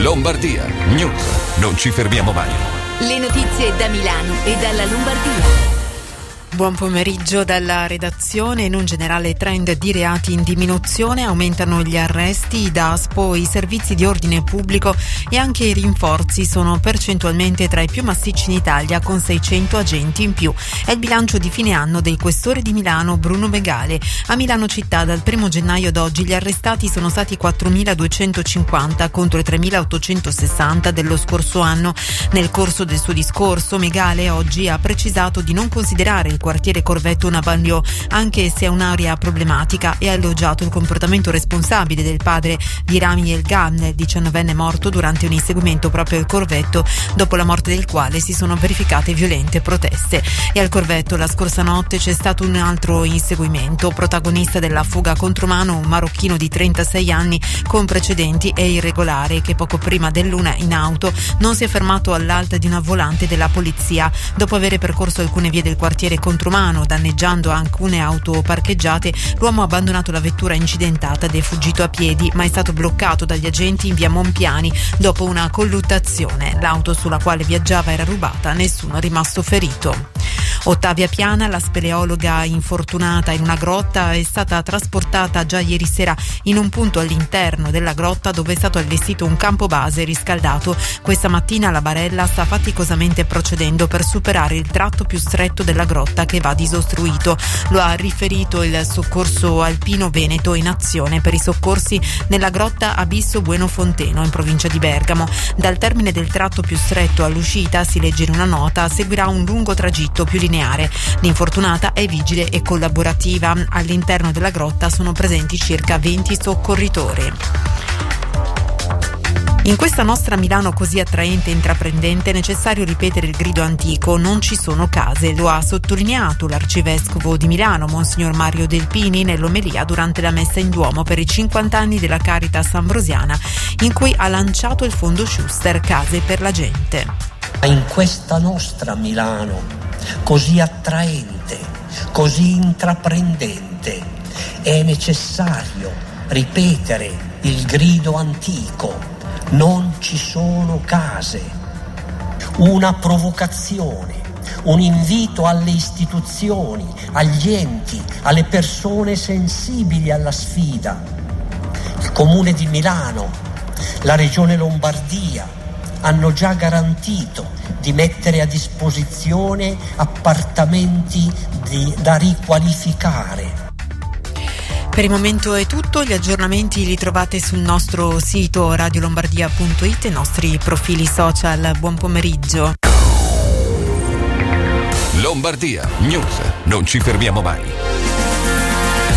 Lombardia News. Non ci fermiamo mai. Le notizie da Milano e dalla Lombardia. Buon pomeriggio dalla redazione. In un generale trend di reati in diminuzione, aumentano gli arresti, i DASPO, i servizi di ordine pubblico e anche i rinforzi sono percentualmente tra i più massicci in Italia, con 600 agenti in più. È il bilancio di fine anno del questore di Milano Bruno Megale. A Milano città dal 1 gennaio ad oggi gli arrestati sono stati 4.250 contro i 3.860 dello scorso anno. Nel corso del suo discorso Megale oggi ha precisato di non considerare il quartiere Corvetto una banlieue, anche se è un'area problematica, e ha elogiato il comportamento responsabile del padre di Rami El Ghan, il 19enne morto durante un inseguimento proprio al Corvetto, dopo la morte del quale si sono verificate violente proteste. E al Corvetto la scorsa notte c'è stato un altro inseguimento. Protagonista della fuga contromano un marocchino di 36 anni con precedenti e irregolare, che poco prima dell'una in auto non si è fermato all'alta di una volante della polizia. Dopo aver percorso alcune vie del quartiere contromano, danneggiando alcune auto parcheggiate, l'uomo ha abbandonato la vettura incidentata ed è fuggito a piedi, ma è stato bloccato dagli agenti in via Monpiani dopo una colluttazione. L'auto sulla quale viaggiava era rubata, nessuno è rimasto ferito. Ottavia Piana, la speleologa infortunata in una grotta, è stata trasportata già ieri sera in un punto all'interno della grotta dove è stato allestito un campo base riscaldato. Questa mattina la barella sta faticosamente procedendo per superare il tratto più stretto della grotta che va disostruito. Lo ha riferito il Soccorso Alpino Veneto, in azione per i soccorsi nella grotta Abisso Buenofonteno in provincia di Bergamo. Dal termine del tratto più stretto all'uscita, si legge in una nota, seguirà un lungo tragitto più lineare. L'infortunata è vigile e collaborativa. All'interno della grotta sono presenti circa 20 soccorritori. In questa nostra Milano così attraente e intraprendente è necessario ripetere il grido antico: non ci sono case. Lo ha sottolineato l'arcivescovo di Milano, Monsignor Mario Delpini, nell'omelia durante la messa in Duomo per i 50 anni della Caritas Ambrosiana, in cui ha lanciato il fondo Schuster Case per la Gente. In questa nostra Milano così attraente, così intraprendente, è necessario ripetere il grido antico: non ci sono case. Una provocazione, un invito alle istituzioni, agli enti, alle persone sensibili alla sfida. Il Comune di Milano, la Regione Lombardia hanno già garantito di mettere a disposizione appartamenti da riqualificare. Per il momento è tutto, gli aggiornamenti li trovate sul nostro sito radiolombardia.it e i nostri profili social. Buon pomeriggio. Lombardia News. Non ci fermiamo mai.